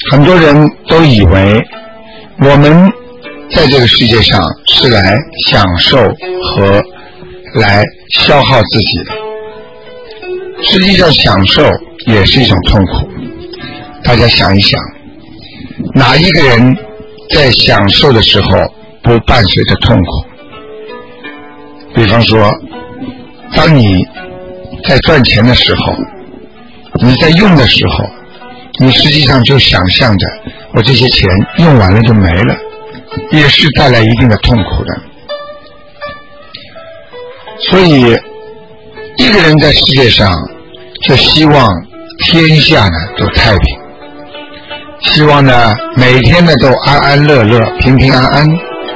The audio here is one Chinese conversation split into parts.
很多人都以为我们在这个世界上是来享受和来消耗自己的，实际上享受也是一种痛苦。大家想一想，哪一个人在享受的时候不伴随着痛苦？比方说，当你在赚钱的时候，你在用的时候，你实际上就想象着我这些钱用完了就没了，也是带来一定的痛苦的。所以一个人在世界上就希望天下呢都太平，希望呢每天呢都安安乐乐平平安安，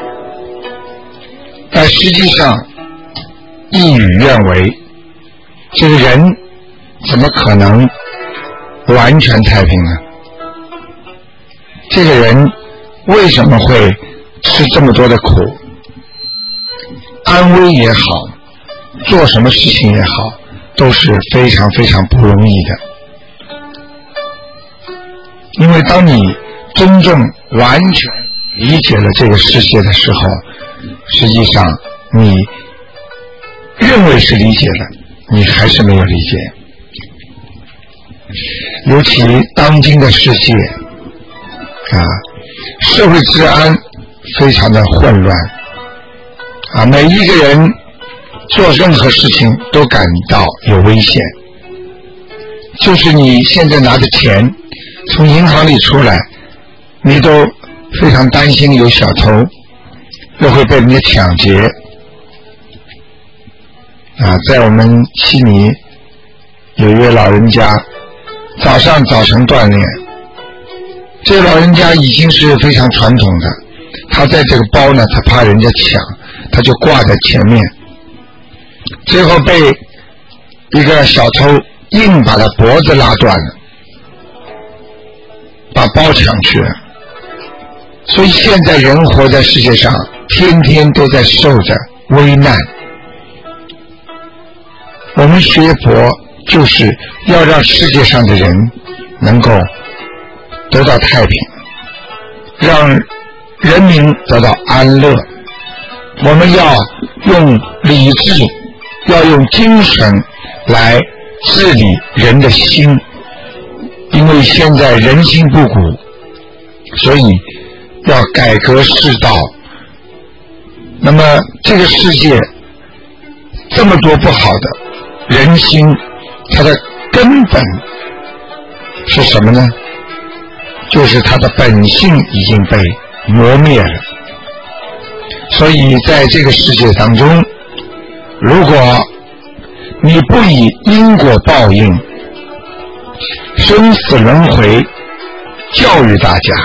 但实际上事与愿违，这个人怎么可能完全太平呢？这个人为什么会吃这么多的苦？安危也好，做什么事情也好，都是非常非常不容易的。因为当你真正完全理解了这个世界的时候，实际上你认为是理解了，你还是没有理解。尤其当今的世界社会治安非常的混乱每一个人做任何事情都感到有危险。就是你现在拿的钱从银行里出来，你都非常担心有小偷，又会被人家抢劫在我们悉尼有一位老人家，早晨锻炼，这个老人家已经是非常传统的，他在这个包呢，他怕人家抢，他就挂在前面，最后被一个小偷硬把他脖子拉断了，把包抢去了。所以现在人活在世界上，天天都在受着危难。我们学佛就是要让世界上的人能够得到太平，让人民得到安乐。我们要用理智，要用精神来治理人的心，因为现在人心不古，所以要改革世道。那么这个世界这么多不好的人心，它的根本是什么呢？就是它的本性已经被磨灭了。所以在这个世界当中，如果你不以因果报应、生死轮回教育大家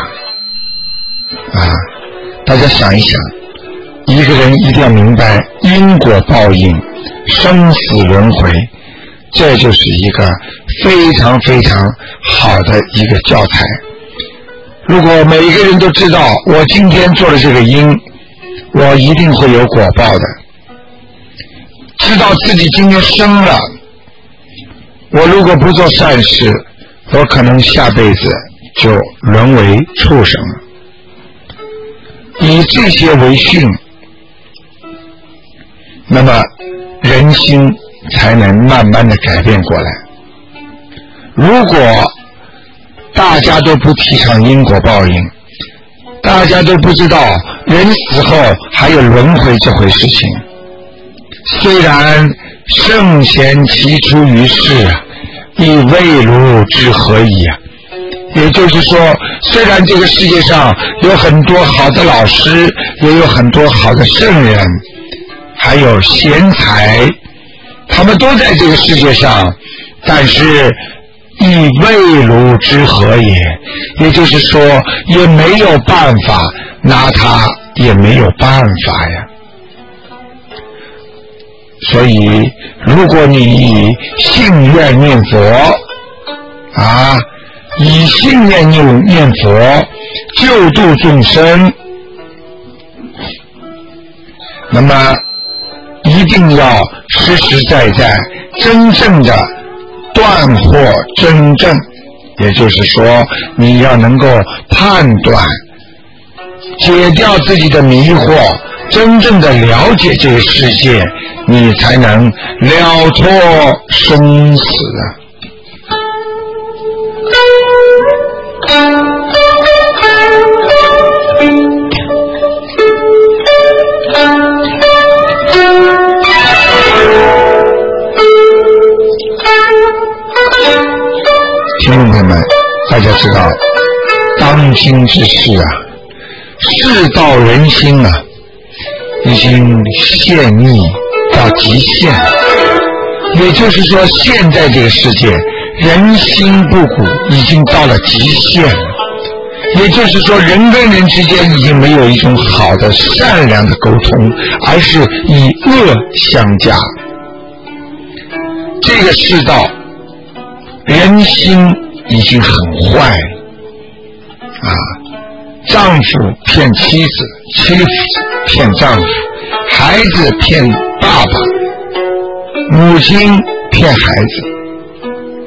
大家想一想，一个人一定要明白因果报应、生死轮回，这就是一个非常非常好的一个教材。如果每一个人都知道我今天做了这个因，我一定会有果报的，知道自己今天生了，我如果不做善事，我可能下辈子就沦为畜生了。以这些为训，那么人心才能慢慢的改变过来。如果大家都不提倡因果报应，大家都不知道人死后还有轮回这回事情，虽然圣贤其出于世亦未如之何矣也就是说，虽然这个世界上有很多好的老师，也有很多好的圣人，还有贤才，他们都在这个世界上，但是亦未如之何也，也就是说也没有办法拿他，也没有办法呀。所以如果你以信愿念佛以信念念佛救度众生，那么一定要实实在在真正的断惑真正， 也就是说你要能够判断，解掉自己的迷惑，真正的了解这个世界，你才能了脱生死啊。听众朋友们，大家知道当今之事啊，世道人心啊，已经陷溺到极限了。也就是说，现在这个世界人心不古，已经到了极限了。也就是说，人跟人之间已经没有一种好的善良的沟通，而是以恶相加。这个世道人心已经很坏了啊！丈夫骗妻子，妻子骗丈夫，孩子骗爸爸，母亲骗孩子，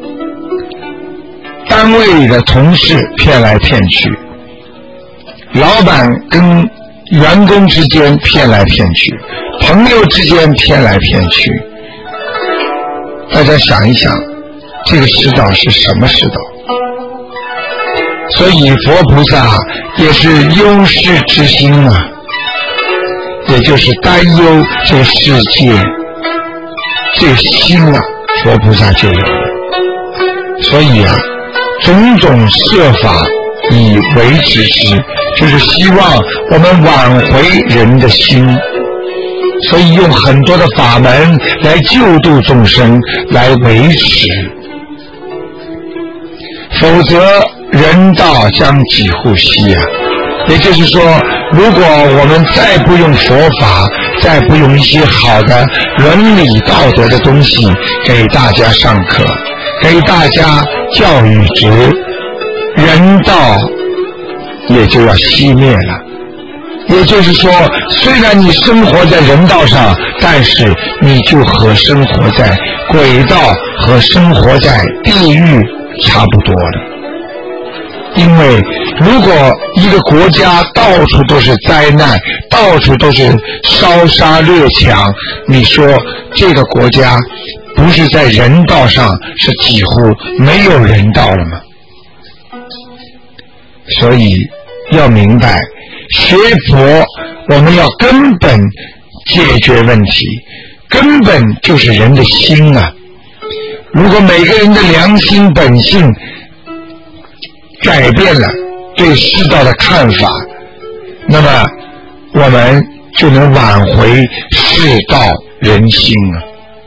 单位里的同事骗来骗去，老板跟员工之间骗来骗去，朋友之间骗来骗去。大家想一想，这个世道是什么世道？所以佛菩萨也是忧世之心啊，也就是担忧这个世界，这个心啊，佛菩萨就有了。所以啊，种种设法以为之之，就是希望我们挽回人的心，所以用很多的法门来救度众生，来维持，否则人道将几乎息啊！也就是说，如果我们再不用佛法，再不用一些好的伦理道德的东西给大家上课，给大家教育值，人道也就要熄灭了。也就是说，虽然你生活在人道上，但是你就和生活在鬼道和生活在地狱差不多了。因为如果一个国家到处都是灾难，到处都是烧杀掠抢，你说这个国家不是在人道上是几乎没有人道了吗？所以要明白，学佛我们要根本解决问题，根本就是人的心啊。如果每个人的良心本性改变了对世道的看法，那么我们就能挽回世道人心了。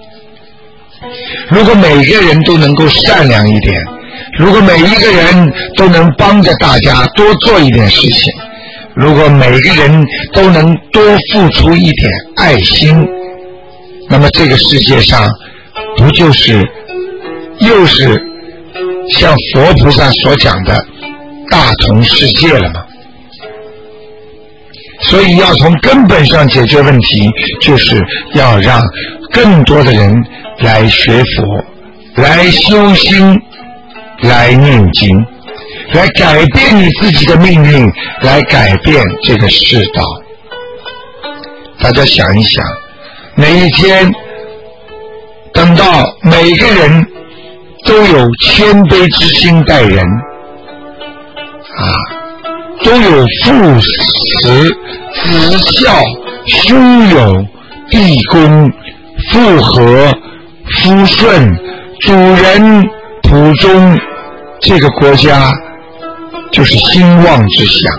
如果每个人都能够善良一点，如果每一个人都能帮着大家多做一点事情，如果每个人都能多付出一点爱心，那么这个世界上不就是又是像佛菩萨所讲的大同世界了吗？所以要从根本上解决问题，就是要让更多的人来学佛，来修心，来念经，来改变你自己的命运，来改变这个世道。大家想一想，哪一天等到每个人都有谦卑之心待人啊，都有父慈子孝兄友弟恭父和夫顺主人普忠，这个国家就是兴旺之乡。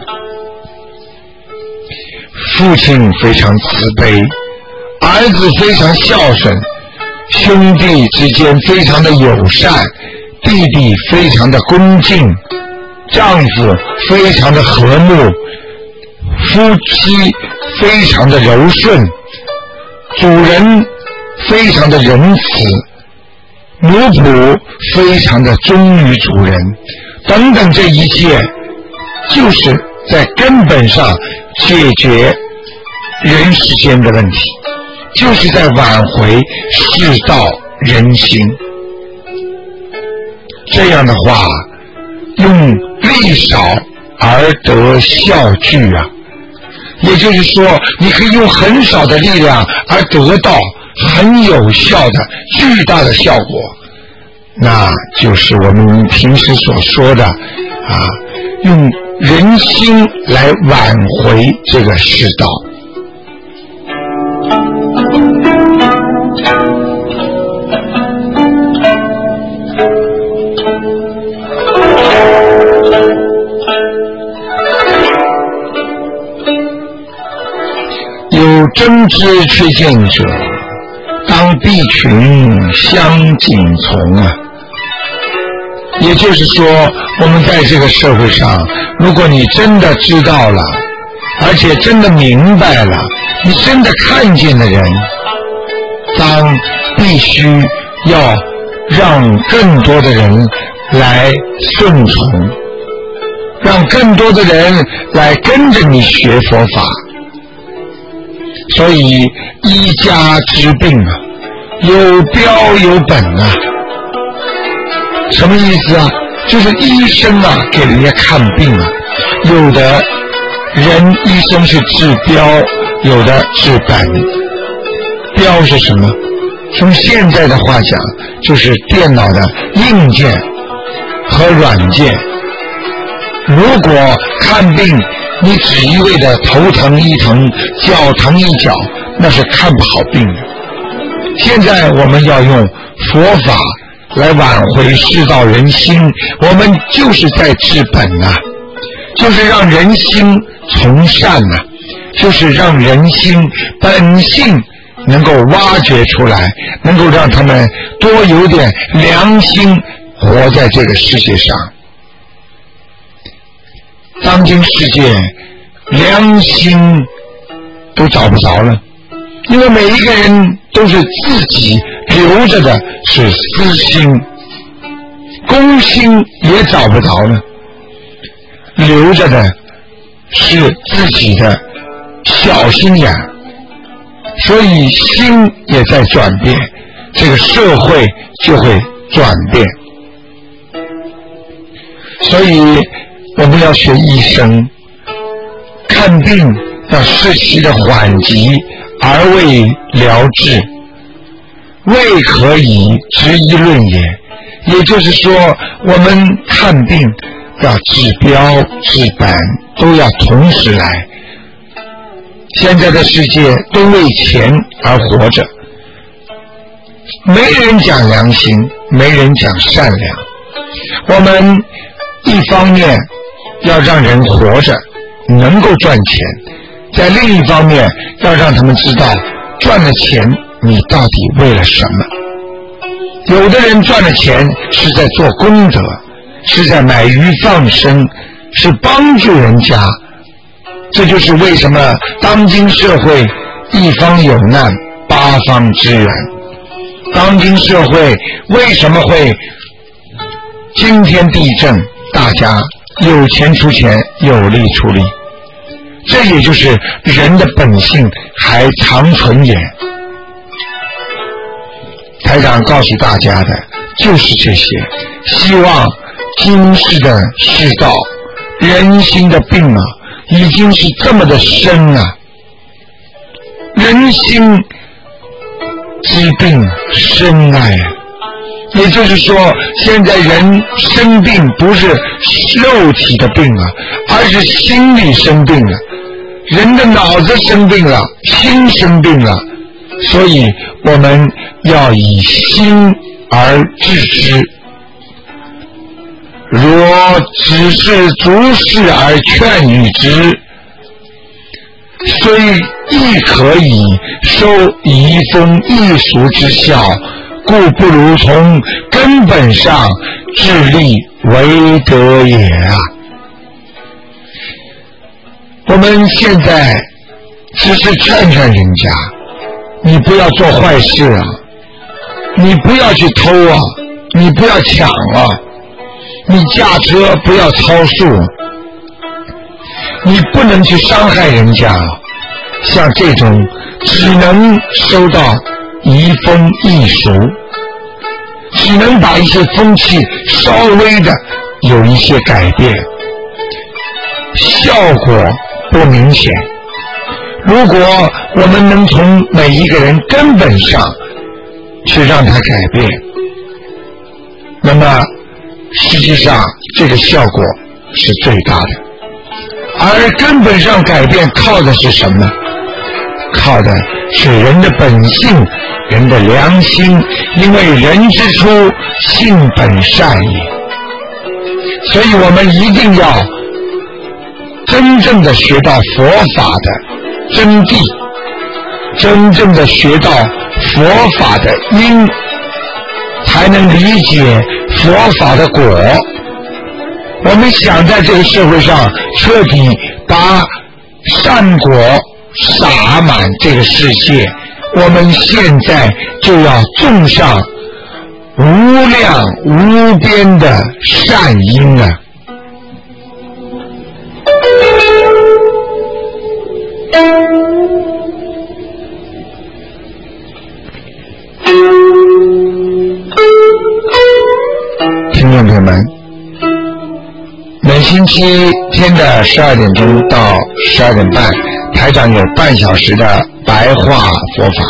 父亲非常慈悲，儿子非常孝顺，兄弟之间非常的友善，弟弟非常的恭敬，丈夫非常的和睦，夫妻非常的柔顺，主人非常的仁慈，奴仆非常的忠于主人，等等，这一切就是在根本上解决人世间的问题，就是在挽回世道人心。这样的话， 用力少而得效聚啊，也就是说你可以用很少的力量而得到很有效的巨大的效果，那就是我们平时所说的用人心来挽回这个世道。有真知确见者，当必群相景从啊。也就是说，我们在这个社会上，如果你真的知道了，而且真的明白了，你真的看见的人，当必须要让更多的人来顺从，让更多的人来跟着你学佛法。所以医家之病啊，有标有本啊。什么意思啊？就是医生啊给人家看病啊，有的人医生是治标，有的治本。标是什么？从现在的话讲，就是电脑的硬件和软件。如果看病你只一味的头疼一疼，脚疼一脚，那是看不好病的。现在我们要用佛法来挽回世道人心，我们就是在治本啊，就是让人心从善啊，就是让人心本性能够挖掘出来，能够让他们多有点良心活在这个世界上。当今世界良心都找不着了，因为每一个人都是自己留着的是私心，公心也找不着了，留着的是自己的小心眼，所以心也在转变，这个社会就会转变。所以我们要学医生，看病要适其的缓急，而为疗治，未可以执一论也。也就是说，我们看病要治标治本，都要同时来。现在的世界都为钱而活着，没人讲良心，没人讲善良。我们一方面要让人活着能够赚钱，在另一方面要让他们知道赚了钱你到底为了什么。有的人赚了钱是在做功德，是在买鱼放生，是帮助人家。这就是为什么当今社会一方有难八方支援。当今社会为什么会惊天地震，大家有钱出钱，有力出力，这也就是人的本性还长存也。台长告诉大家的就是这些，希望今世的世道人心的病啊已经是这么的深啊，人心之病深爱啊。也就是说，现在人生病不是肉体的病啊，而是心理生病了，人的脑子生病了，心生病了。所以我们要以心而治之，若只是逐事而劝喻之，虽亦可以收移风易俗之效，故不如从根本上致力为德也啊。我们现在只是劝劝人家，你不要做坏事啊，你不要去偷啊，你不要抢啊，你驾车不要超速，你不能去伤害人家。像这种只能收到移风易俗，只能把一些风气稍微的有一些改变，效果不明显。如果我们能从每一个人根本上去让它改变，那么实际上这个效果是最大的。而根本上改变靠的是什么？靠的是人的本性，人的良心，因为人之初性本善也。所以我们一定要真正的学到佛法的真谛，真正的学到佛法的因，才能理解佛法的果。我们想在这个社会上彻底把善果洒满这个世界，我们现在就要种上无量无边的善因啊！听众朋友们，每星期天的12点钟到12点半，台长有半小时的白话佛法。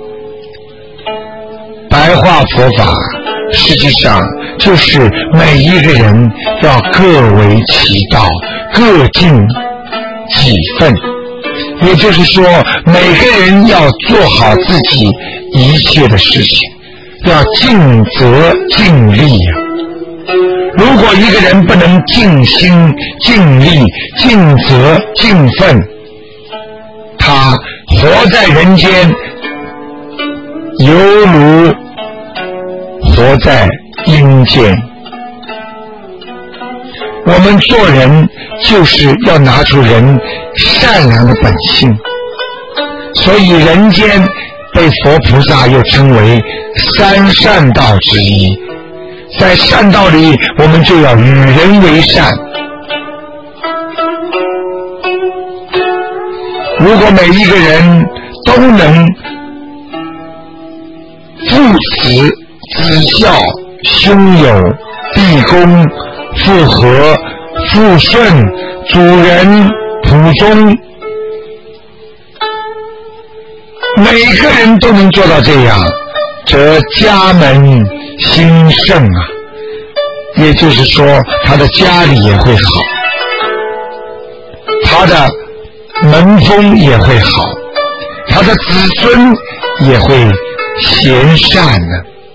白话佛法实际上就是每一个人要各为其道，各尽己分，也就是说每个人要做好自己一切的事情，要尽责尽力啊。如果一个人不能尽心尽力尽责尽分，他活在人间犹如活在阴间。我们做人就是要拿出人善良的本性，所以人间被佛菩萨又称为三善道之一。在善道里，我们就要与人为善。如果每一个人都能父慈子孝兄友弟恭父和父顺主人仆忠，每个人都能做到这样，则家门兴盛啊，也就是说他的家里也会好，他的门风也会好，他的子孙也会贤善呢。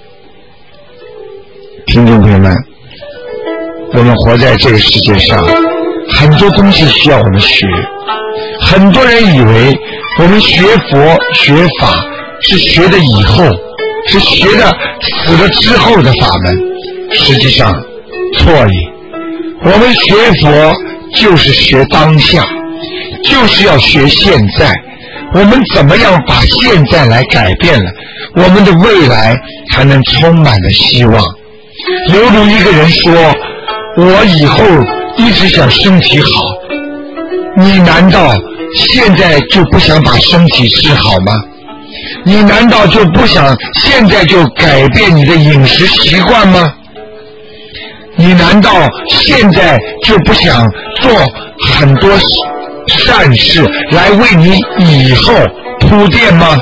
听众朋友们，我们活在这个世界上，很多东西需要我们学。很多人以为我们学佛学法是学的以后，是学的死了之后的法门，实际上错也。我们学佛就是学当下，就是要学现在。我们怎么样把现在来改变了，我们的未来才能充满了希望。犹如一个人说，我以后一直想身体好，你难道现在就不想把身体治好吗？你难道就不想现在就改变你的饮食习惯吗？你难道现在就不想做很多善事来为你以后铺垫吗？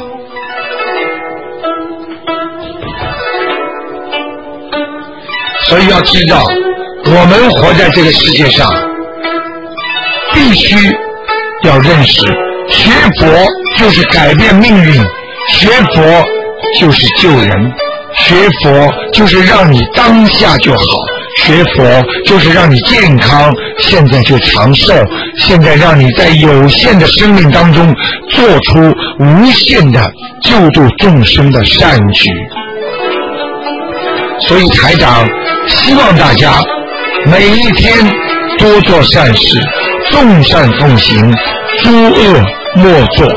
所以要知道，我们活在这个世界上，必须要认识，学佛就是改变命运，学佛就是救人，学佛就是让你当下就好，学佛就是让你健康，现在就长寿，现在让你在有限的生命当中做出无限的救度众生的善举。所以台长希望大家每一天多做善事，众善奉行，诸恶莫作。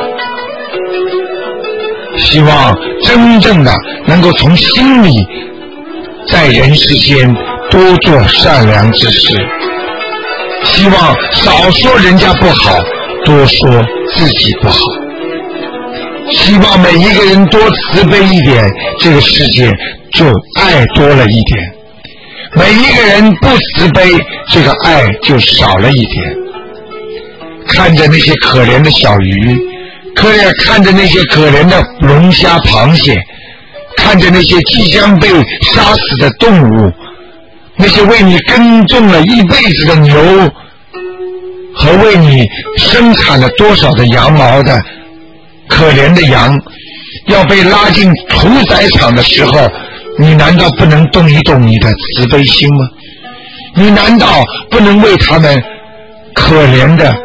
希望真正的能够从心里在人世间多做善良之事，希望少说人家不好，多说自己不好。希望每一个人多慈悲一点，这个世界就爱多了一点。 每一个人不慈悲，这个爱就少了一点。看着那些可怜的小鱼，看着那些可怜的龙虾螃蟹，看着那些即将被杀死的动物，那些为你耕种了一辈子的牛和为你生产了多少的羊毛的可怜的羊，要被拉进屠宰场的时候，你难道不能动一动你的慈悲心吗？你难道不能为他们可怜的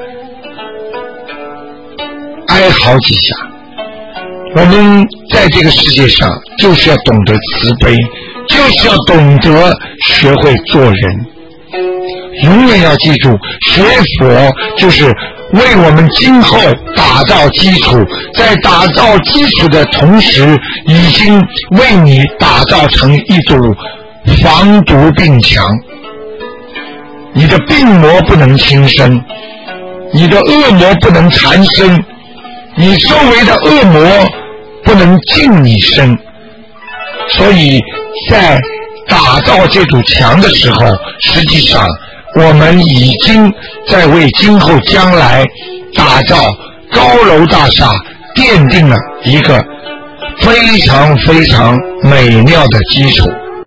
哀嚎几下？我们在这个世界上就是要懂得慈悲，就是要懂得学会做人。永远要记住，学佛就是为我们今后打造基础，在打造基础的同时，已经为你打造成一堵防毒病墙。你的病魔不能轻生，你的恶魔不能缠身，你周围的恶魔不能近你身。所以在打造这堵墙的时候，实际上我们已经在为今后将来打造高楼大厦奠定了一个非常非常美妙的基础。